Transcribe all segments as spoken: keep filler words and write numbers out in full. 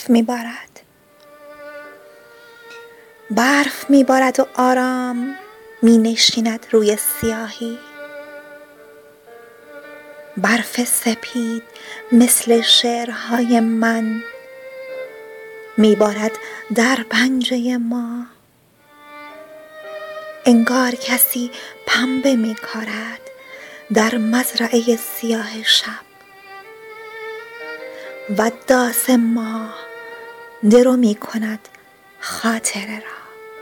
برف میبارد برف میبارد و آرام می نشیند روی سیاهی. برف سپید مثل شعرهای من میبارد در پنجه ما. انگار کسی پنبه میکارد در مزرعه سیاه شب و داس ماه درو میکند خاطره را.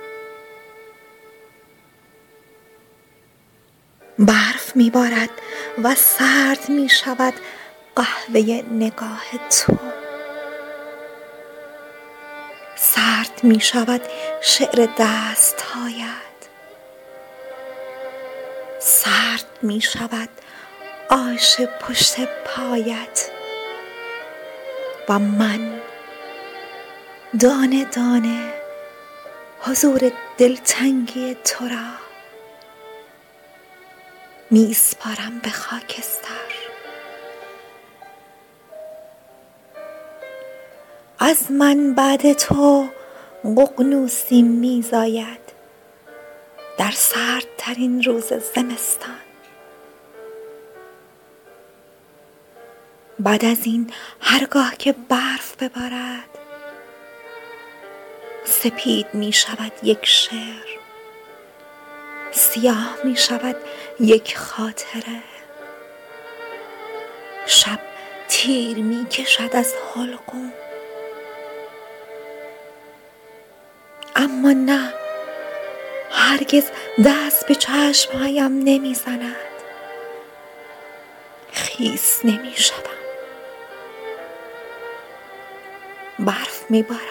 برف میبارد و سرد میشود قهوه نگاه تو. سرد میشود شعر دستهایت. سرد میشود آش پشت پایت. و من دانه دانه حضور دلتنگی تو را میسپارم به خاکستر. از من بعد تو ققنوسی میزاید در سردترین روز زمستان. بعد از این هرگاه که برف ببارد سپید می شود یک شعر، سیاه می شود یک خاطره. شب تیر می کشد از حلقوم، اما نه، هرگز دست به چشمهایم نمی زند. خیس نمی شدم. برف می بارد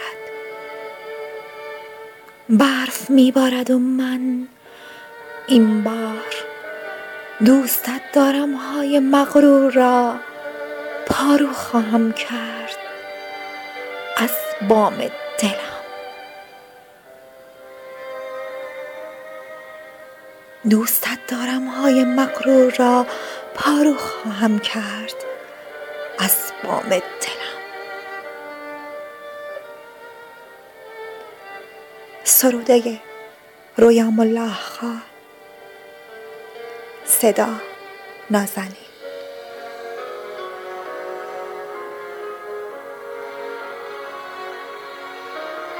برف می بارد و من این بار دوستت دارم های مغرور را پارو خواهم کرد از بام دلم. دوستت دارم های مغرور را پارو خواهم کرد از بام دلم. سروده رویام الله خان. صدا نازنین.